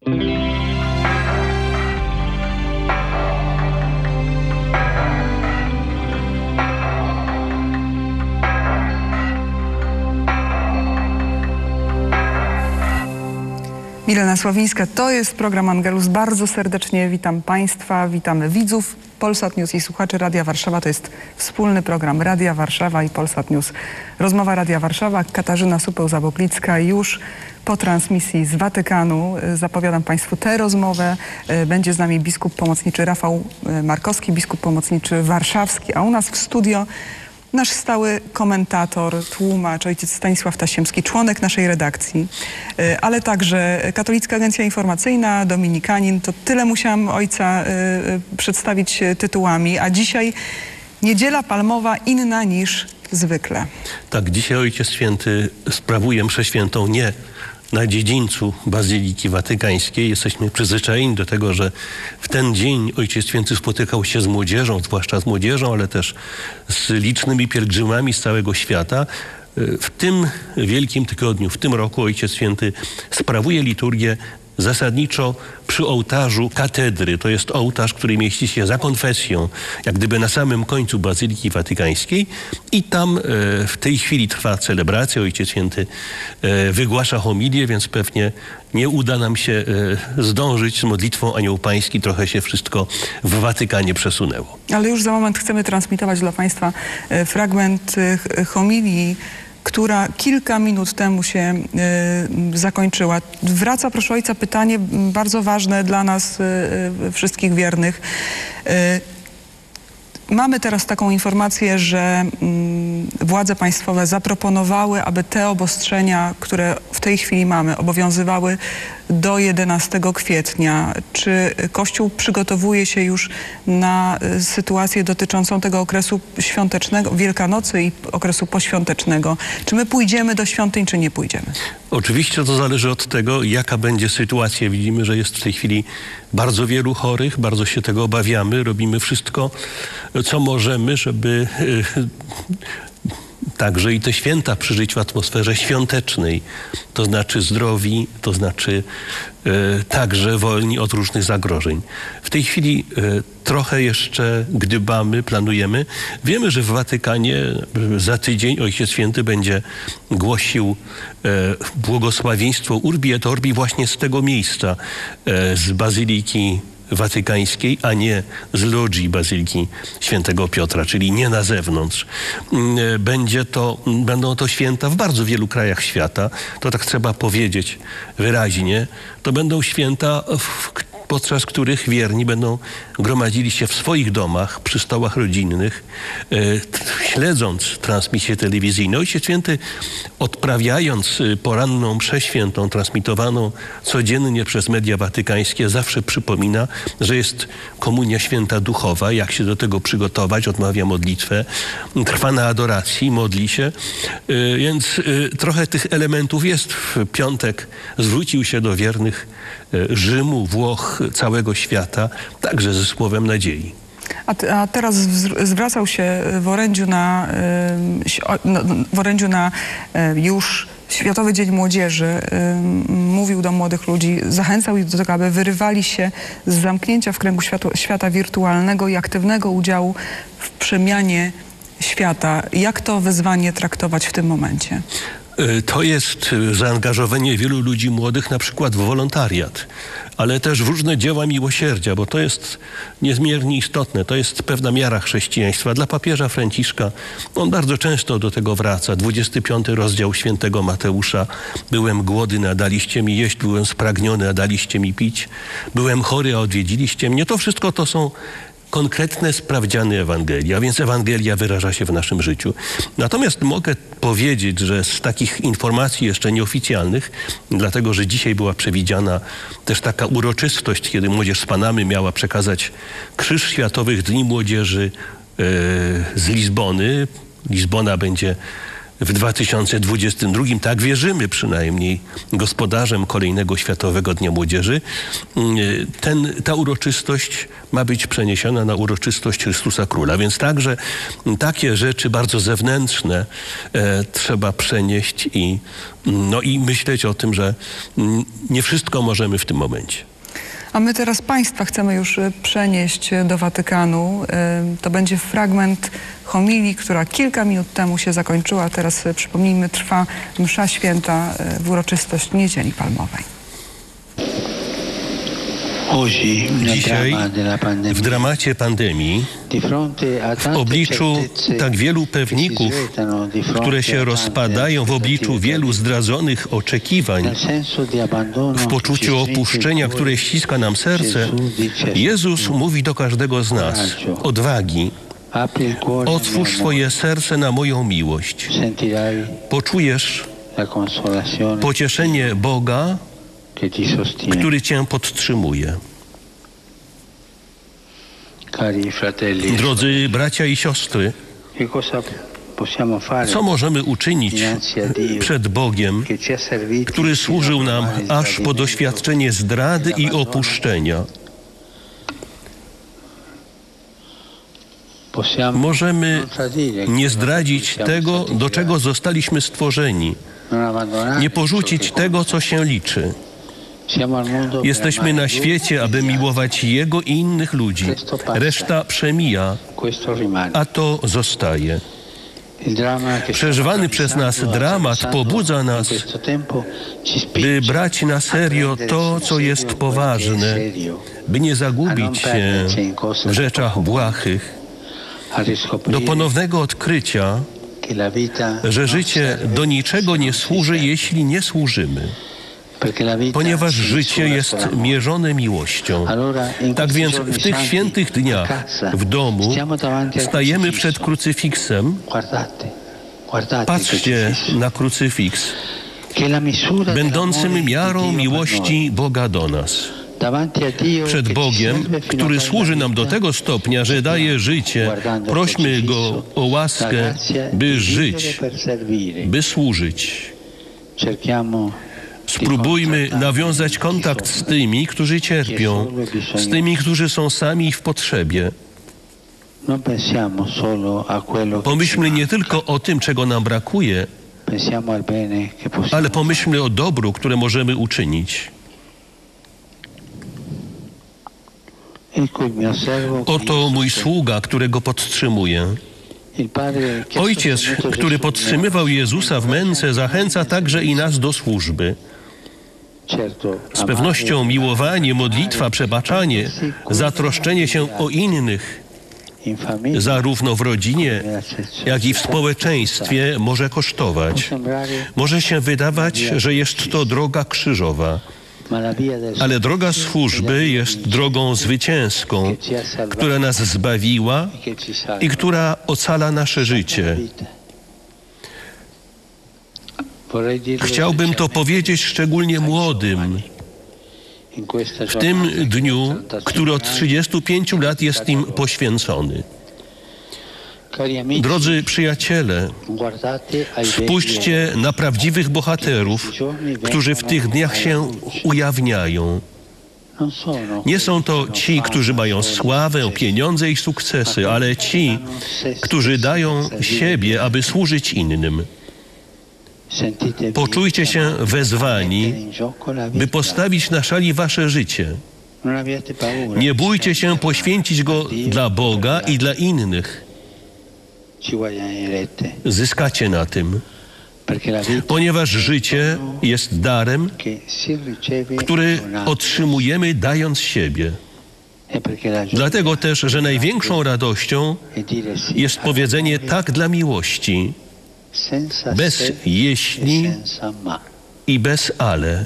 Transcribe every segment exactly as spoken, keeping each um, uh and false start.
Milena Sławińska, to jest program Angelus. Bardzo serdecznie witam Państwa, witamy widzów Polsat News i słuchaczy Radia Warszawa. To jest wspólny program Radia Warszawa i Polsat News. Rozmowa Radia Warszawa, Katarzyna Supeł-Zaboklicka już po transmisji z Watykanu. Zapowiadam Państwu tę rozmowę. Będzie z nami biskup pomocniczy Rafał Markowski, biskup pomocniczy warszawski, a u nas w studio nasz stały komentator, tłumacz, ojciec Stanisław Tasiemski, członek naszej redakcji, ale także Katolicka Agencja Informacyjna, dominikanin. To tyle musiałam ojca y, przedstawić tytułami, a dzisiaj Niedziela Palmowa inna niż zwykle. Tak, dzisiaj Ojciec Święty sprawuje mszę świętą nie na dziedzińcu Bazyliki Watykańskiej. Jesteśmy przyzwyczajeni do tego, że w ten dzień Ojciec Święty spotykał się z młodzieżą, zwłaszcza z młodzieżą, ale też z licznymi pielgrzymami z całego świata. W tym wielkim tygodniu, w tym roku Ojciec Święty sprawuje liturgię zasadniczo przy ołtarzu katedry. To jest ołtarz, który mieści się za konfesją, jak gdyby na samym końcu Bazyliki Watykańskiej. I tam e, w tej chwili trwa celebracja. Ojciec Święty e, wygłasza homilię, więc pewnie nie uda nam się e, zdążyć z modlitwą Anioł Pański. Trochę się wszystko w Watykanie przesunęło. Ale już za moment chcemy transmitować dla Państwa e, fragment e, homilii, która kilka minut temu się y, zakończyła. Wraca, proszę ojca, pytanie bardzo ważne dla nas y, y, wszystkich wiernych. Y, mamy teraz taką informację, że y, władze państwowe zaproponowały, aby te obostrzenia, które w tej chwili mamy, obowiązywały do jedenastego kwietnia. Czy Kościół przygotowuje się już na y, sytuację dotyczącą tego okresu świątecznego, Wielkanocy i okresu poświątecznego? Czy my pójdziemy do świątyń, czy nie pójdziemy? Oczywiście to zależy od tego, jaka będzie sytuacja. Widzimy, że jest w tej chwili bardzo wielu chorych, bardzo się tego obawiamy. Robimy wszystko, co możemy, żeby y, także i te święta przeżyć w atmosferze świątecznej, to znaczy zdrowi, to znaczy e, także wolni od różnych zagrożeń. W tej chwili e, trochę jeszcze gdybamy, planujemy. Wiemy, że w Watykanie za tydzień Ojciec Święty będzie głosił e, błogosławieństwo Urbi et Orbi właśnie z tego miejsca, e, z Bazyliki Watykańskiej, a nie z logii Bazyliki Świętego Piotra, czyli nie na zewnątrz. Będzie to, będą to święta w bardzo wielu krajach świata, to tak trzeba powiedzieć wyraźnie. To będą święta, w, podczas których wierni będą gromadzili się w swoich domach, przy stołach rodzinnych, e, śledząc transmisję telewizyjną. Ojciec Święty, odprawiając poranną mszę świętą, transmitowaną codziennie przez media watykańskie, zawsze przypomina, że jest komunia święta duchowa, jak się do tego przygotować, odmawia modlitwę, trwa na adoracji, modli się. E, więc e, trochę tych elementów jest. W piątek zwrócił się do wiernych e, Rzymu, Włoch, całego świata, także ze słowem nadziei. A, t- a teraz zwracał się w orędziu na, w orędziu na już Światowy Dzień Młodzieży, mówił do młodych ludzi, zachęcał ich do tego, aby wyrywali się z zamknięcia w kręgu światu, świata wirtualnego i aktywnego udziału w przemianie świata. Jak to wezwanie traktować w tym momencie? To jest zaangażowanie wielu ludzi młodych na przykład w wolontariat, ale też w różne dzieła miłosierdzia, bo to jest niezmiernie istotne. To jest pewna miara chrześcijaństwa. Dla papieża Franciszka, on bardzo często do tego wraca. dwudziesty piąty rozdział świętego Mateusza. Byłem głodny, a daliście mi jeść. Byłem spragniony, a daliście mi pić. Byłem chory, a odwiedziliście mnie. To wszystko to są konkretne, sprawdziane Ewangelii, a więc Ewangelia wyraża się w naszym życiu. Natomiast mogę powiedzieć, że z takich informacji jeszcze nieoficjalnych, dlatego że dzisiaj była przewidziana też taka uroczystość, kiedy młodzież z Panamy miała przekazać Krzyż Światowych Dni Młodzieży yy, z Lizbony. Lizbona będzie w dwa tysiące dwudziestym drugim, tak wierzymy przynajmniej, gospodarzem kolejnego Światowego Dnia Młodzieży, ten, ta uroczystość ma być przeniesiona na uroczystość Chrystusa Króla. Więc także takie rzeczy bardzo zewnętrzne e, trzeba przenieść i, no, i myśleć o tym, że nie wszystko możemy w tym momencie. A my teraz Państwa chcemy już przenieść do Watykanu. To będzie fragment homilii, która kilka minut temu się zakończyła. Teraz przypomnijmy, trwa msza święta w uroczystość Niedzieli Palmowej. Dzisiaj w dramacie pandemii, w obliczu tak wielu pewników, które się rozpadają, w obliczu wielu zdradzonych oczekiwań, w poczuciu opuszczenia, które ściska nam serce, Jezus mówi do każdego z nas: odwagi, otwórz swoje serce na moją miłość. Poczujesz pocieszenie Boga, który Cię podtrzymuje. Drodzy bracia i siostry, co możemy uczynić przed Bogiem, który służył nam aż po doświadczenie zdrady i opuszczenia? Możemy nie zdradzić tego, do czego zostaliśmy stworzeni, nie porzucić tego, co się liczy. Jesteśmy na świecie, aby miłować Jego i innych ludzi. Reszta przemija, a to zostaje. Przeżywany przez nas dramat pobudza nas, by brać na serio to, co jest poważne, by nie zagubić się w rzeczach błahych, do ponownego odkrycia, że życie do niczego nie służy, jeśli nie służymy. Ponieważ życie jest mierzone miłością. Tak więc w tych świętych dniach w domu stajemy przed krucyfiksem. Patrzcie na krucyfiks, będącym miarą miłości Boga do nas. Przed Bogiem, który służy nam do tego stopnia, że daje życie, prośmy Go o łaskę, by żyć, by służyć. Spróbujmy nawiązać kontakt z tymi, którzy cierpią, z tymi, którzy są sami w potrzebie. Pomyślmy nie tylko o tym, czego nam brakuje, ale pomyślmy o dobru, które możemy uczynić. Oto mój sługa, którego podtrzymuję. Ojciec, który podtrzymywał Jezusa w męce, zachęca także i nas do służby. Z pewnością miłowanie, modlitwa, przebaczanie, zatroszczenie się o innych, zarówno w rodzinie, jak i w społeczeństwie, może kosztować. Może się wydawać, że jest to droga krzyżowa. Ale droga służby jest drogą zwycięską, która nas zbawiła i która ocala nasze życie. Chciałbym to powiedzieć szczególnie młodym, w tym dniu, który od trzydziestu pięciu lat jest im poświęcony. Drodzy przyjaciele, spójrzcie na prawdziwych bohaterów, którzy w tych dniach się ujawniają. Nie są to ci, którzy mają sławę, pieniądze i sukcesy, ale ci, którzy dają siebie, aby służyć innym. Poczujcie się wezwani, by postawić na szali wasze życie. Nie bójcie się poświęcić go dla Boga i dla innych. Zyskacie na tym, ponieważ życie jest darem, który otrzymujemy dając siebie. Dlatego też, że największą radością jest powiedzenie tak dla miłości, bez jeśli i bez ale.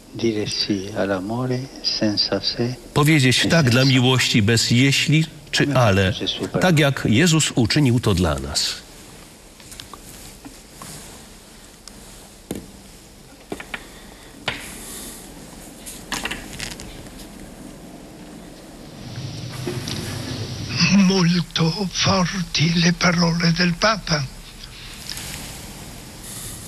Powiedzieć tak dla miłości bez jeśli czy ale, tak jak Jezus uczynił to dla nas. Molto forti le parole del Papa.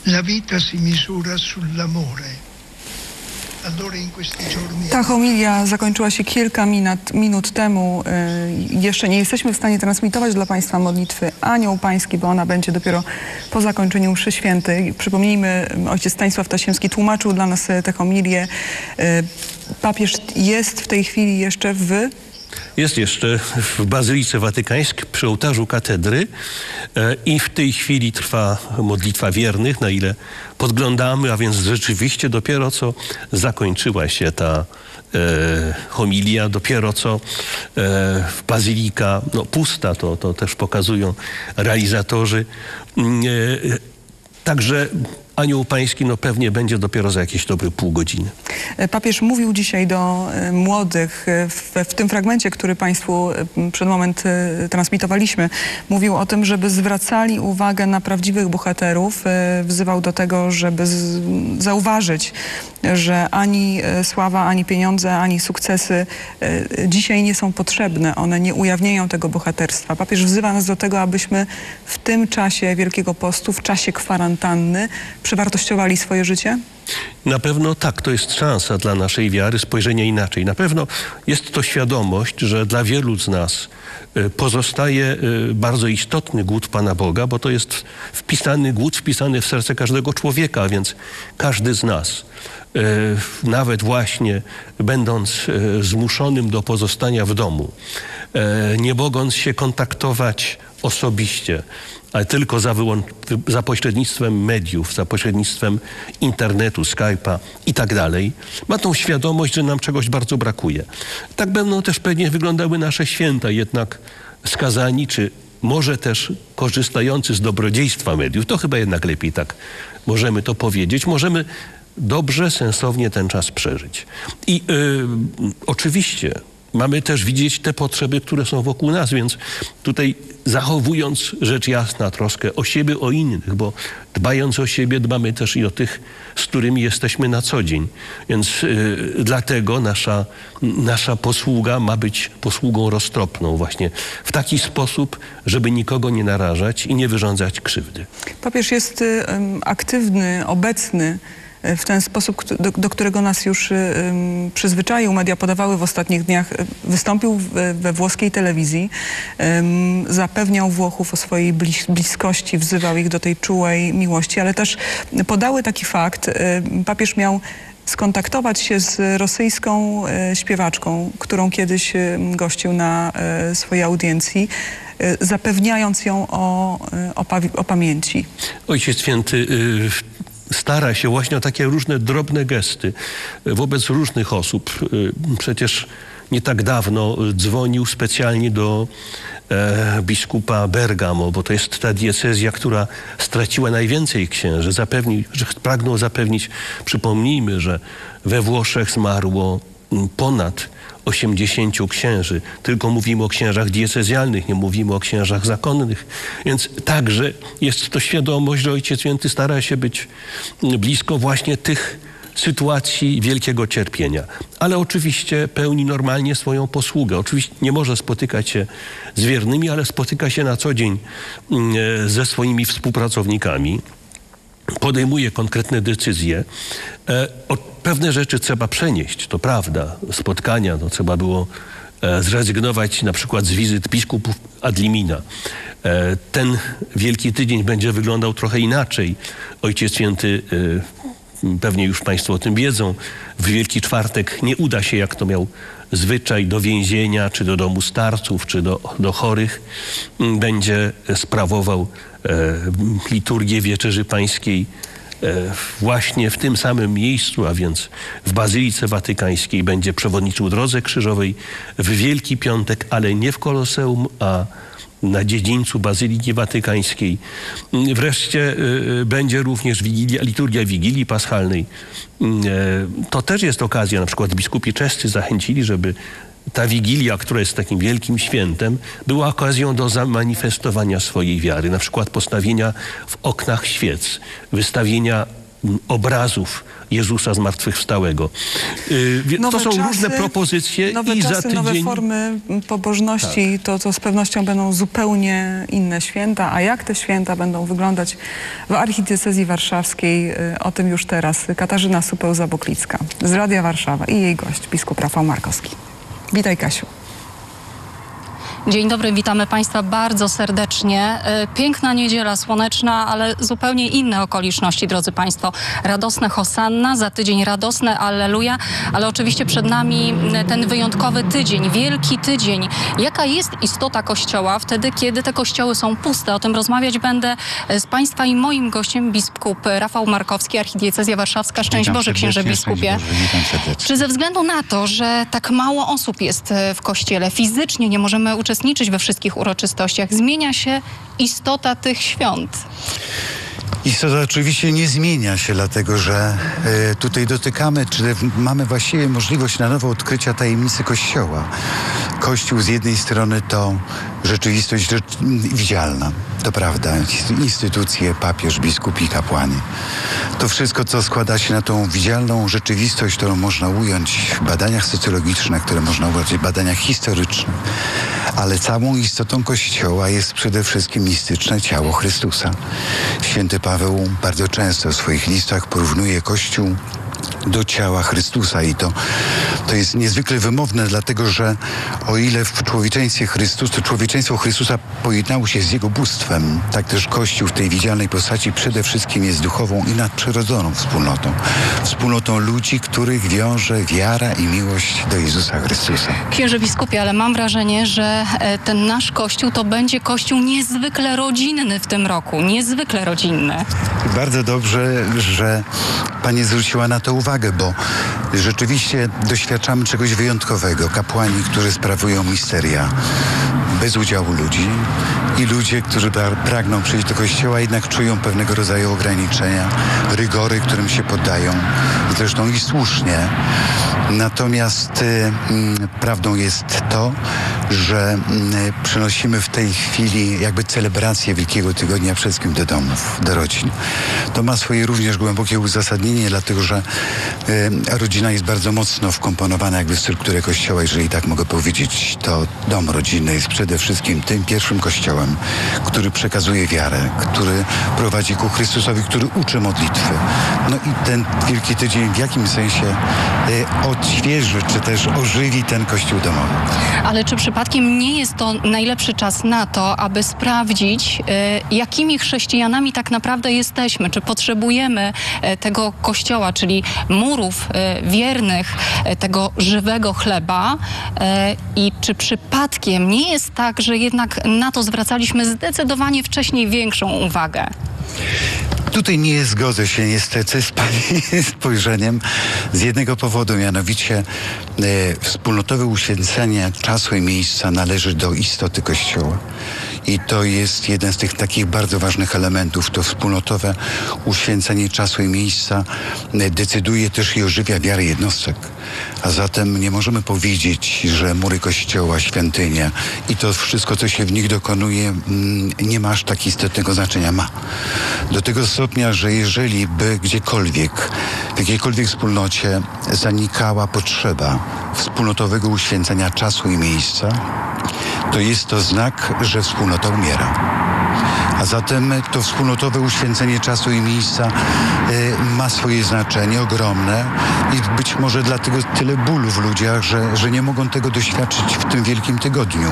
La vita si misura sull'amore. Allora in questi giorni... Ta homilia zakończyła się kilka minut, minut temu. Y, jeszcze nie jesteśmy w stanie transmitować dla Państwa modlitwy Anioł Pański, bo ona będzie dopiero po zakończeniu mszy świętej. Przypomnijmy, ojciec Stanisław Tasiemski tłumaczył dla nas tę homilię. Y, papież jest w tej chwili jeszcze w... Jest jeszcze w Bazylice Watykańskiej przy ołtarzu katedry e, i w tej chwili trwa modlitwa wiernych, na ile podglądamy, a więc rzeczywiście dopiero co zakończyła się ta e, homilia, dopiero co e, bazylika, no pusta, to, to też pokazują realizatorzy. E, także Anioł Pański no pewnie będzie dopiero za jakieś dobre pół godziny. Papież mówił dzisiaj do młodych, w, w tym fragmencie, który Państwu przed moment transmitowaliśmy, mówił o tym, żeby zwracali uwagę na prawdziwych bohaterów. Wzywał do tego, żeby z, zauważyć, że ani sława, ani pieniądze, ani sukcesy dzisiaj nie są potrzebne. One nie ujawniają tego bohaterstwa. Papież wzywa nas do tego, abyśmy w tym czasie Wielkiego Postu, w czasie kwarantanny przewartościowali swoje życie? Na pewno tak, to jest szansa dla naszej wiary, spojrzenia inaczej. Na pewno jest to świadomość, że dla wielu z nas pozostaje bardzo istotny głód Pana Boga, bo to jest wpisany głód, wpisany w serce każdego człowieka, a więc każdy z nas, nawet właśnie będąc zmuszonym do pozostania w domu, nie mogąc się kontaktować osobiście, ale tylko za, za pośrednictwem mediów, za pośrednictwem internetu, Skype'a i tak dalej, ma tą świadomość, że nam czegoś bardzo brakuje. Tak będą też pewnie wyglądały nasze święta, jednak skazani, czy może też korzystający z dobrodziejstwa mediów, to chyba jednak lepiej tak możemy to powiedzieć, możemy dobrze, sensownie ten czas przeżyć. I yy, oczywiście mamy też widzieć te potrzeby, które są wokół nas, więc tutaj zachowując rzecz jasna troskę o siebie, o innych, bo dbając o siebie, dbamy też i o tych, z którymi jesteśmy na co dzień. Więc yy, dlatego nasza, nasza posługa ma być posługą roztropną właśnie w taki sposób, żeby nikogo nie narażać i nie wyrządzać krzywdy. Papież jest y, aktywny, obecny w ten sposób, do, do którego nas już um, przyzwyczaił. Media podawały w ostatnich dniach. Wystąpił w, we włoskiej telewizji, um, zapewniał Włochów o swojej blis bliskości, wzywał ich do tej czułej miłości, ale też podały taki fakt. Um, papież miał skontaktować się z rosyjską e, śpiewaczką, którą kiedyś e, gościł na e, swojej audiencji, e, zapewniając ją o, e, o, pa o pamięci. Ojciec Święty y stara się właśnie o takie różne drobne gesty wobec różnych osób. Przecież nie tak dawno dzwonił specjalnie do e, biskupa Bergamo, bo to jest ta diecezja, która straciła najwięcej księży. Zapewnił, że pragnął zapewnić, przypomnijmy, że we Włoszech zmarło ponad osiemdziesięciu księży. Tylko mówimy o księżach diecezjalnych, nie mówimy o księżach zakonnych. Więc także jest to świadomość, że Ojciec Święty stara się być blisko właśnie tych sytuacji wielkiego cierpienia. Ale oczywiście pełni normalnie swoją posługę. Oczywiście nie może spotykać się z wiernymi, ale spotyka się na co dzień ze swoimi współpracownikami. Podejmuje konkretne decyzje. E, o, pewne rzeczy trzeba przenieść, to prawda. Spotkania, no, trzeba było e, zrezygnować na przykład z wizyt biskupów ad limina. E, ten Wielki Tydzień będzie wyglądał trochę inaczej. Ojciec Święty, e, pewnie już Państwo o tym wiedzą, w Wielki Czwartek nie uda się, jak to miał zwyczaj, do więzienia, czy do domu starców, czy do, do chorych. Będzie sprawował e, liturgię Wieczerzy Pańskiej e, właśnie w tym samym miejscu, a więc w Bazylice Watykańskiej. Będzie przewodniczył Drodze Krzyżowej w Wielki Piątek, ale nie w Koloseum, a na dziedzińcu Bazyliki Watykańskiej. Wreszcie y, będzie również Wigilia, liturgia Wigilii Paschalnej. Y, to też jest okazja, na przykład biskupi czescy zachęcili, żeby ta Wigilia, która jest takim wielkim świętem, była okazją do zamanifestowania swojej wiary, na przykład postawienia w oknach świec, wystawienia obrazów Jezusa zmartwychwstałego. Y, wie- Nowe to są czasy, różne propozycje nowe i czasy, za tydzień... nowe formy pobożności, to, to z pewnością będą zupełnie inne święta. A jak te święta będą wyglądać w archidiecezji warszawskiej, y, o tym już teraz Katarzyna Supeł-Zaboklicka z Radia Warszawa i jej gość, biskup Rafał Markowski. Witaj, Kasiu. Dzień dobry, witamy Państwa bardzo serdecznie. Piękna niedziela słoneczna, ale zupełnie inne okoliczności, drodzy Państwo. Radosne Hosanna, za tydzień radosne Alleluja, ale oczywiście przed nami ten wyjątkowy tydzień, wielki tydzień. Jaka jest istota Kościoła wtedy, kiedy te kościoły są puste? O tym rozmawiać będę z Państwa i moim gościem, biskup Rafał Markowski, Archidiecezja Warszawska. Szczęść Witam Boże, księże serdecznie, biskupie. szczęść Boże, witam serdecznie. Czy ze względu na to, że tak mało osób jest w kościele, fizycznie nie możemy uczestniczyć we wszystkich uroczystościach, zmienia się istota tych świąt? Istota oczywiście nie zmienia się, dlatego że e, tutaj dotykamy, czy mamy właściwie możliwość na nowo odkrycia tajemnicy Kościoła. Kościół z jednej strony to rzeczywistość rzecz, widzialna, to prawda, instytucje, papież, biskupi, kapłani. To wszystko, co składa się na tą widzialną rzeczywistość, którą można ująć w badaniach socjologicznych, które można ująć w badaniach historycznych. Ale całą istotą Kościoła jest przede wszystkim mistyczne ciało Chrystusa. Święty Paweł bardzo często w swoich listach porównuje Kościół do ciała Chrystusa i to, to jest niezwykle wymowne, dlatego że o ile w człowieczeństwie Chrystusa, człowieczeństwo Chrystusa pojednało się z Jego bóstwem, tak też Kościół w tej widzialnej postaci przede wszystkim jest duchową i nadprzyrodzoną wspólnotą. Wspólnotą ludzi, których wiąże wiara i miłość do Jezusa Chrystusa. Księże biskupie, ale mam wrażenie, że ten nasz Kościół to będzie Kościół niezwykle rodzinny w tym roku. Niezwykle rodzinny. Bardzo dobrze, że Pani zwróciła na to uwagę, bo rzeczywiście doświadczamy czegoś wyjątkowego. Kapłani, którzy sprawują misteria bez udziału ludzi i ludzie, którzy pragną przyjść do Kościoła, jednak czują pewnego rodzaju ograniczenia, rygory, którym się poddają. Zresztą i słusznie. Natomiast y, y, prawdą jest to, że y, przynosimy w tej chwili jakby celebrację Wielkiego Tygodnia przede wszystkim do domów, do rodzin. To ma swoje również głębokie uzasadnienie, dlatego że y, rodzina jest bardzo mocno wkomponowana jakby w strukturę Kościoła, jeżeli tak mogę powiedzieć. To dom rodzinny jest przede wszystkim tym pierwszym Kościołem, który przekazuje wiarę, który prowadzi ku Chrystusowi, który uczy modlitwy. No i ten Wielki Tydzień w jakimś sensie y, odświeży, czy też ożywi ten Kościół domowy. Ale czy przypadkiem nie jest to najlepszy czas na to, aby sprawdzić, y, jakimi chrześcijanami tak naprawdę jesteśmy? Czy potrzebujemy y, tego Kościoła, czyli murów y, wiernych, y, tego żywego chleba? Y, I czy przypadkiem nie jest tak, że jednak na to zwracaliśmy zdecydowanie wcześniej większą uwagę? Tutaj nie zgodzę się niestety z Pani spojrzeniem z jednego powodu, mianowicie e, wspólnotowe uświęcenie czasu i miejsca należy do istoty Kościoła. I to jest jeden z tych takich bardzo ważnych elementów. To wspólnotowe uświęcenie czasu i miejsca decyduje też i ożywia wiarę jednostek. A zatem nie możemy powiedzieć, że mury Kościoła, świątynie i to wszystko, co się w nich dokonuje, nie ma aż tak istotnego znaczenia. Ma. Do tego stopnia, że jeżeli by gdziekolwiek, w jakiejkolwiek wspólnocie zanikała potrzeba wspólnotowego uświęcenia czasu i miejsca, to jest to znak, że wspólnota umiera. A zatem to wspólnotowe uświęcenie czasu i miejsca y, ma swoje znaczenie ogromne i być może dlatego tyle bólu w ludziach, że, że nie mogą tego doświadczyć w tym Wielkim Tygodniu.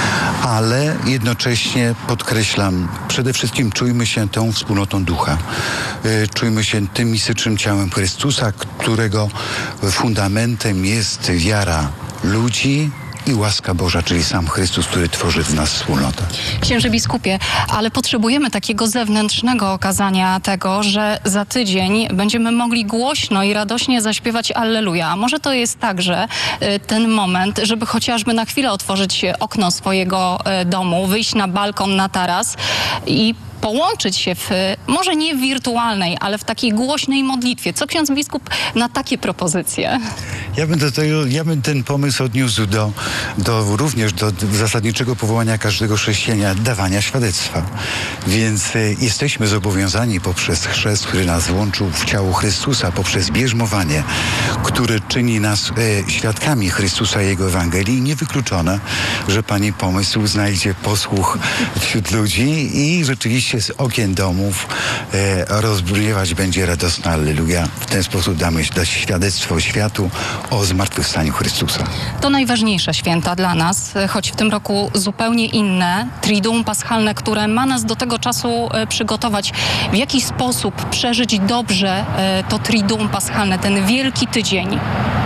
Ale jednocześnie podkreślam, przede wszystkim czujmy się tą wspólnotą ducha. Y, czujmy się tym mistycznym ciałem Chrystusa, którego fundamentem jest wiara ludzi i łaska Boża, czyli sam Chrystus, który tworzy w nas wspólnotę. Księże biskupie, ale potrzebujemy takiego zewnętrznego okazania tego, że za tydzień będziemy mogli głośno i radośnie zaśpiewać Alleluja. A może to jest także y, ten moment, żeby chociażby na chwilę otworzyć okno swojego y, domu, wyjść na balkon, na taras i połączyć się w, może nie w wirtualnej, ale w takiej głośnej modlitwie. Co ksiądz biskup na takie propozycje? Ja bym, do tego, ja bym ten pomysł odniósł do, do również do zasadniczego powołania każdego chrześcijana, dawania świadectwa. Więc y, jesteśmy zobowiązani poprzez chrzest, który nas włączył w ciało Chrystusa, poprzez bierzmowanie, które czyni nas y, świadkami Chrystusa i Jego Ewangelii. Niewykluczone, że Pani pomysł znajdzie posłuch wśród ludzi i rzeczywiście z okien domów y, rozbrzmiewać będzie radosna Alleluja. W ten sposób damy dać świadectwo światu o zmartwychwstaniu Chrystusa. To najważniejsze święta dla nas, choć w tym roku zupełnie inne. Triduum Paschalne, które ma nas do tego czasu e, przygotować. W jaki sposób przeżyć dobrze e, to Triduum Paschalne, ten wielki tydzień?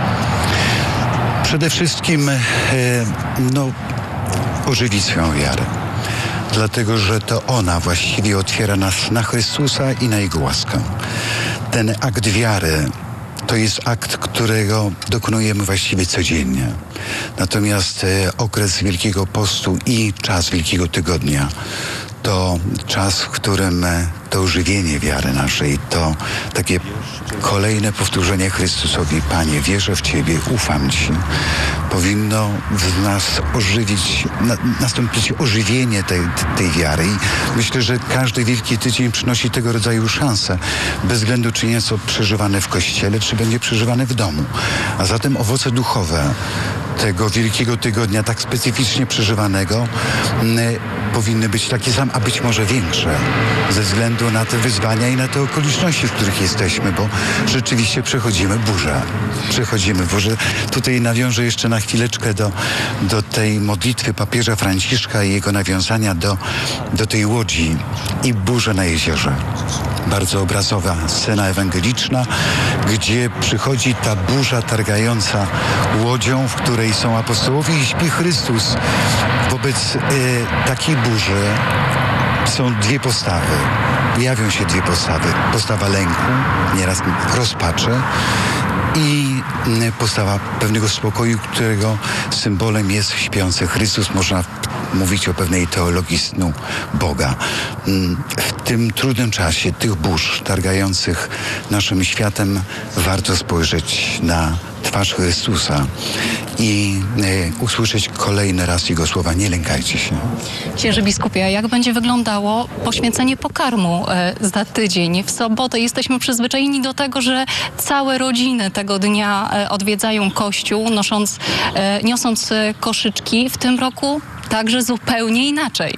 Przede wszystkim e, no, ożywić swoją wiarę. Dlatego, że to ona właściwie otwiera nas na Chrystusa i na Jego łaskę. Ten akt wiary to jest akt, którego dokonujemy właściwie codziennie. Natomiast e, okres Wielkiego Postu i czas Wielkiego Tygodnia to czas, w którym e, to ożywienie wiary naszej, to takie kolejne powtórzenie Chrystusowi: Panie, wierzę w Ciebie, ufam Ci, powinno w nas ożywić, na, nastąpić ożywienie tej, tej wiary. I myślę, że każdy Wielki Tydzień przynosi tego rodzaju szanse, bez względu czy jest to przeżywane w kościele, czy będzie przeżywane w domu. A zatem owoce duchowe tego Wielkiego Tygodnia, tak specyficznie przeżywanego, m, powinny być takie same, a być może większe, ze względu na te wyzwania i na te okoliczności, w których jesteśmy, bo rzeczywiście przechodzimy burzę. Przechodzimy burzę. Tutaj nawiążę jeszcze na chwileczkę do, do tej modlitwy papieża Franciszka i jego nawiązania do, do tej łodzi i burzy na jeziorze. Bardzo obrazowa scena ewangeliczna, gdzie przychodzi ta burza targająca łodzią, w której są apostołowie i śpi Chrystus. Wobec y, takiej burzy są dwie postawy. Jawią się dwie postawy. Postawa lęku, nieraz rozpaczy, i postawa pewnego spokoju, którego symbolem jest śpiący Chrystus. Można mówić o pewnej teologii snu Boga. W tym trudnym czasie tych burz targających naszym światem warto spojrzeć na twarz Chrystusa i e, usłyszeć kolejny raz Jego słowa: nie lękajcie się. Księży biskupie, jak będzie wyglądało poświęcenie pokarmu e, za tydzień? W sobotę jesteśmy przyzwyczajeni do tego, że całe rodziny tego dnia e, odwiedzają kościół, nosząc, e, niosąc e, koszyczki. W tym roku także zupełnie inaczej.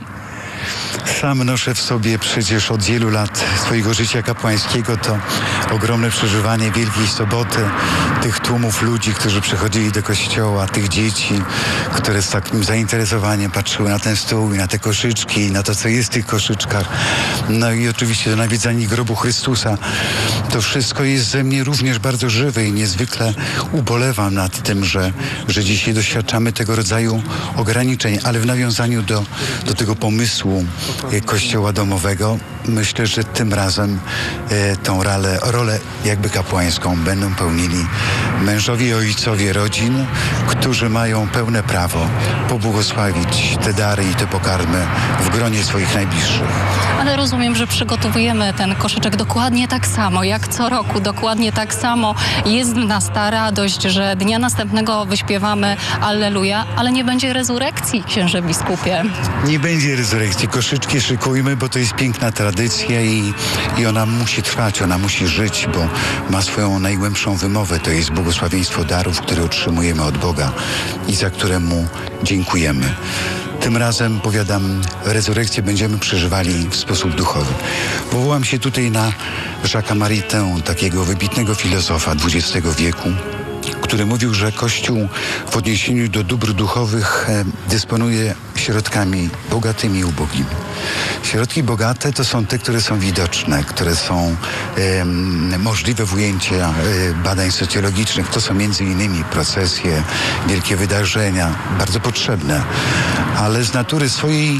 Sam noszę w sobie przecież od wielu lat swojego życia kapłańskiego to ogromne przeżywanie Wielkiej Soboty, tych tłumów ludzi, którzy przychodzili do kościoła, tych dzieci, które z takim zainteresowaniem patrzyły na ten stół i na te koszyczki, i na to, co jest w tych koszyczkach. No i oczywiście to nawiedzanie grobu Chrystusa. To wszystko jest ze mnie również bardzo żywe i niezwykle ubolewam nad tym, że, że dzisiaj doświadczamy tego rodzaju ograniczeń, ale w nawiązaniu do, do tego pomysłu Kościoła domowego, myślę, że tym razem e, tą rolę, rolę jakby kapłańską będą pełnili mężowie i ojcowie rodzin, którzy mają pełne prawo pobłogosławić te dary i te pokarmy w gronie swoich najbliższych. Ale rozumiem, że przygotowujemy ten koszyczek dokładnie tak samo, jak co roku, dokładnie tak samo. Jest w nas ta radość, że dnia następnego wyśpiewamy Alleluja, ale nie będzie rezurekcji, księże biskupie. Nie będzie rezurekcji. Koszyczki szykujmy, bo to jest piękna tradycja i, i ona musi trwać, ona musi żyć, bo ma swoją najgłębszą wymowę. To jest błogosławieństwo darów, które otrzymujemy od Boga i za które Mu dziękujemy. Tym razem, powiadam, rezurekcję będziemy przeżywali w sposób duchowy. Powołam się tutaj na Jacques'a Maritain, takiego wybitnego filozofa dwudziestego wieku, który mówił, że Kościół w odniesieniu do dóbr duchowych e, dysponuje środkami bogatymi i ubogimi. Środki bogate to są te, które są widoczne, które są e, możliwe w ujęciu e, badań socjologicznych. To są między innymi procesje, wielkie wydarzenia, bardzo potrzebne, ale z natury swojej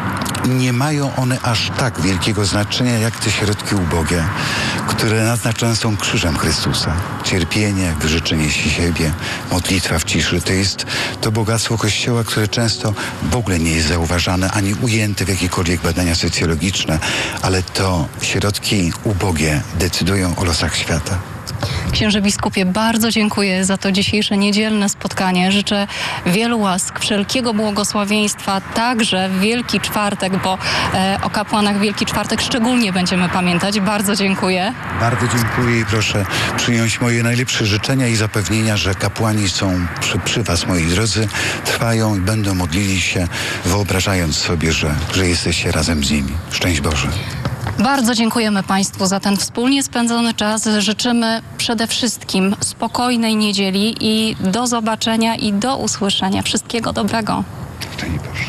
nie mają one aż tak wielkiego znaczenia, jak te środki ubogie, które naznaczone są krzyżem Chrystusa. Cierpienie, wyrzeczenie się siebie, modlitwa w ciszy. To jest to bogactwo Kościoła, które często w ogóle nie jest zauważane ani ujęte w jakiekolwiek badania socjologiczne, ale to środki ubogie decydują o losach świata. Księże biskupie, bardzo dziękuję za to dzisiejsze niedzielne spotkanie. Życzę wielu łask, wszelkiego błogosławieństwa, także w Wielki Czwartek, bo e, o kapłanach Wielki Czwartek szczególnie będziemy pamiętać. Bardzo dziękuję. Bardzo dziękuję i proszę przyjąć moje najlepsze życzenia i zapewnienia, że kapłani są przy, przy was, moi drodzy, trwają i będą modlili się, wyobrażając sobie, że, że jesteście razem z nimi. Szczęść Boże. Bardzo dziękujemy Państwu za ten wspólnie spędzony czas. Życzymy przede wszystkim spokojnej niedzieli i do zobaczenia i do usłyszenia. Wszystkiego dobrego. Szczęść Boże.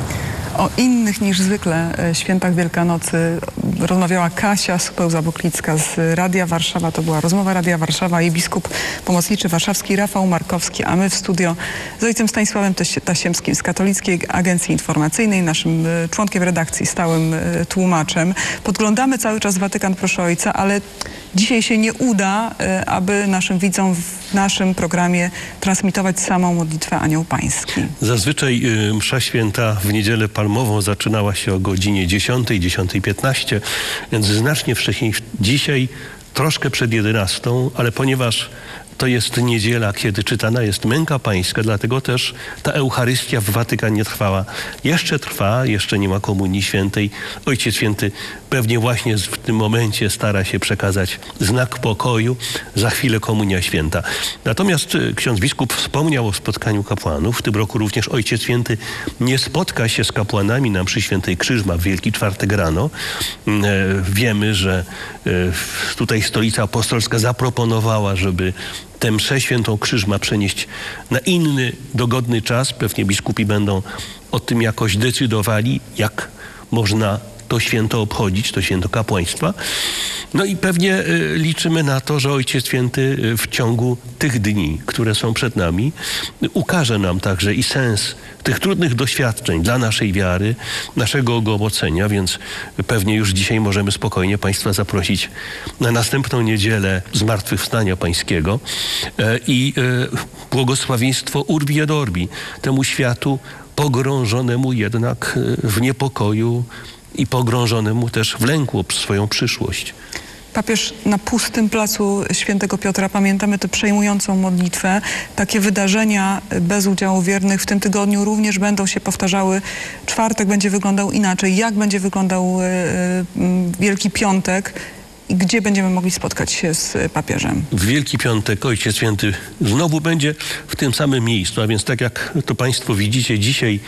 O innych niż zwykle e, świętach Wielkanocy rozmawiała Kasia Supełza-Buklicka z Radia Warszawa. To była rozmowa Radia Warszawa i biskup pomocniczy warszawski Rafał Markowski, a my w studio z ojcem Stanisławem Tasiemskim z Katolickiej Agencji Informacyjnej, naszym e, członkiem redakcji, stałym e, tłumaczem. Podglądamy cały czas Watykan, proszę ojca, ale dzisiaj się nie uda, e, aby naszym widzom w naszym programie transmitować samą modlitwę Anioł Pański. Zazwyczaj y, msza święta w niedzielę palmową zaczynała się o godzinie dziesiątej, dziesiątej piętnaście, więc znacznie wcześniej. Dzisiaj troszkę przed jedenastą, ale ponieważ to jest niedziela, kiedy czytana jest męka pańska, dlatego też ta Eucharystia w Watykanie trwała. Jeszcze trwa, jeszcze nie ma Komunii Świętej. Ojciec Święty pewnie właśnie w tym momencie stara się przekazać znak pokoju. Za chwilę Komunia Święta. Natomiast ksiądz biskup wspomniał o spotkaniu kapłanów. W tym roku również Ojciec Święty nie spotka się z kapłanami na mszy świętej Krzyżma w Wielki Czwartek rano. E, wiemy, że e, tutaj Stolica Apostolska zaproponowała, żeby tę mszę świętą Krzyżma przenieść na inny, dogodny czas. Pewnie biskupi będą o tym jakoś decydowali, jak można to święto obchodzić, to święto kapłaństwa. No i pewnie y, liczymy na to, że Ojciec Święty y, w ciągu tych dni, które są przed nami, y, ukaże nam także i sens tych trudnych doświadczeń dla naszej wiary, naszego ogołocenia, więc pewnie już dzisiaj możemy spokojnie Państwa zaprosić na następną niedzielę Zmartwychwstania Pańskiego y, i y, błogosławieństwo Urbi et Orbi, temu światu pogrążonemu jednak y, w niepokoju, i pogrążonemu też w lęku o swoją przyszłość. Papież na pustym placu Świętego Piotra, pamiętamy tę przejmującą modlitwę. Takie wydarzenia bez udziału wiernych w tym tygodniu również będą się powtarzały. Czwartek będzie wyglądał inaczej. Jak będzie wyglądał y, y, Wielki Piątek i gdzie będziemy mogli spotkać się z papieżem? W Wielki Piątek Ojciec Święty znowu będzie w tym samym miejscu, a więc tak jak to Państwo widzicie dzisiaj,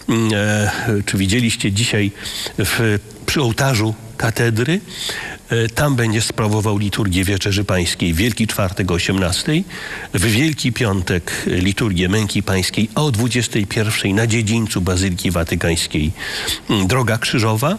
e, czy widzieliście dzisiaj w, przy ołtarzu katedry, e, tam będzie sprawował liturgię Wieczerzy Pańskiej, Wielki Czwartek o osiemnastej, w Wielki Piątek liturgię Męki Pańskiej, a o dwudziestej pierwszej na dziedzińcu Bazyliki Watykańskiej Droga Krzyżowa,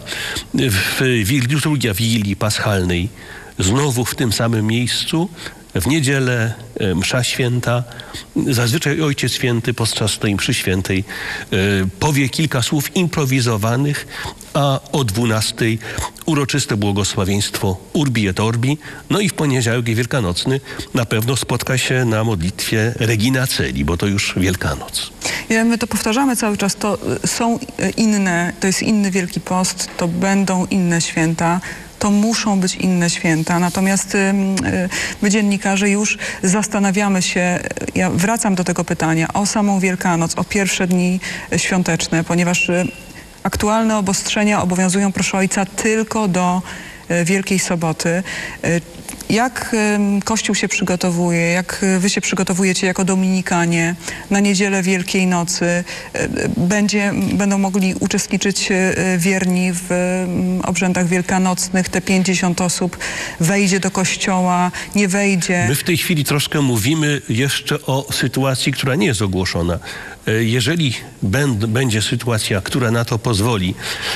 w, w liturgia Wigilii Paschalnej znowu w tym samym miejscu, w niedzielę msza święta. Zazwyczaj Ojciec Święty podczas tej mszy świętej e, powie kilka słów improwizowanych, a o dwunastej uroczyste błogosławieństwo Urbi et Orbi. No i w poniedziałek wielkanocny na pewno spotka się na modlitwie Regina Coeli, bo to już Wielkanoc. Ja, my to powtarzamy cały czas, to są inne, to jest inny Wielki Post, to będą inne święta. To muszą być inne święta. Natomiast y, my, dziennikarze, już zastanawiamy się, ja wracam do tego pytania, o samą Wielkanoc, o pierwsze dni świąteczne, ponieważ y, aktualne obostrzenia obowiązują, proszę ojca, tylko do y, Wielkiej Soboty. Y, Jak y, Kościół się przygotowuje, jak wy się przygotowujecie jako dominikanie na niedzielę Wielkiej Nocy? Y, będzie, będą mogli uczestniczyć y, wierni w y, obrzędach wielkanocnych, te pięćdziesiąt osób wejdzie do kościoła, nie wejdzie? My w tej chwili troszkę mówimy jeszcze o sytuacji, która nie jest ogłoszona. Jeżeli będzie sytuacja, która na to pozwoli,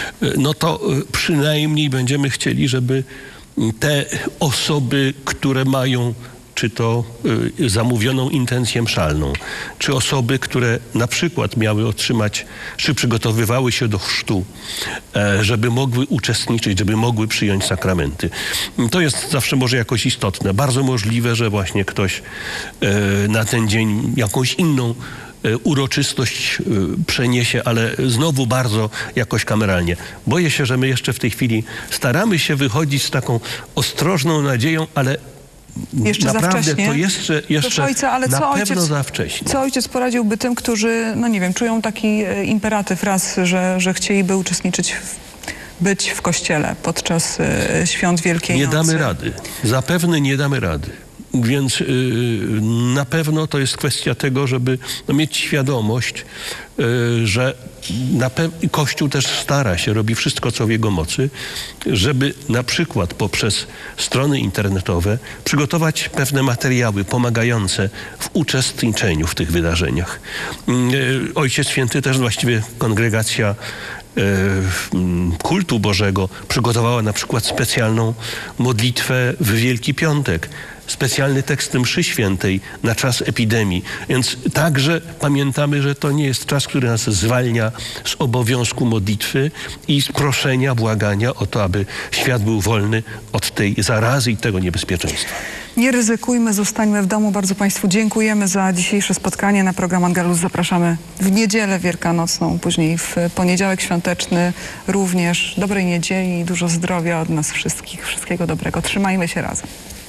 no to przynajmniej będziemy chcieli, żeby te osoby, które mają czy to y, zamówioną intencję mszalną, czy osoby, które na przykład miały otrzymać, czy przygotowywały się do chrztu, e, żeby mogły uczestniczyć, żeby mogły przyjąć sakramenty. To jest zawsze może jakoś istotne. Bardzo możliwe, że właśnie ktoś e, na ten dzień jakąś inną uroczystość przeniesie, ale znowu bardzo jakoś kameralnie. Boję się, że my jeszcze w tej chwili staramy się wychodzić z taką ostrożną nadzieją, ale Jeszcze za naprawdę wcześnie? to jeszcze, jeszcze Proszę ojca, ale na co pewno ojciec, za wcześnie. co ojciec poradziłby tym, którzy, no nie wiem, czują taki e, imperatyw raz, że, że chcieliby uczestniczyć, w, być w kościele podczas e, świąt Wielkiej Nie Nocy? damy rady. Zapewne nie damy rady. Więc yy, na pewno to jest kwestia tego, żeby no, mieć świadomość, yy, że na pe- Kościół też stara się, robi wszystko, co w jego mocy, żeby na przykład poprzez strony internetowe przygotować pewne materiały pomagające w uczestniczeniu w tych wydarzeniach. Yy, Ojciec Święty też, właściwie kongregacja kultu Bożego przygotowała na przykład specjalną modlitwę w Wielki Piątek, specjalny tekst mszy świętej na czas epidemii. Więc także pamiętamy, że to nie jest czas, który nas zwalnia z obowiązku modlitwy i z proszenia, błagania o to, aby świat był wolny od tej zarazy i tego niebezpieczeństwa. Nie ryzykujmy, zostańmy w domu. Bardzo Państwu dziękujemy za dzisiejsze spotkanie. Na program Angelus zapraszamy w niedzielę wielkanocną, później w poniedziałek świąteczny również. Dobrej niedzieli i dużo zdrowia od nas wszystkich. Wszystkiego dobrego. Trzymajmy się razem.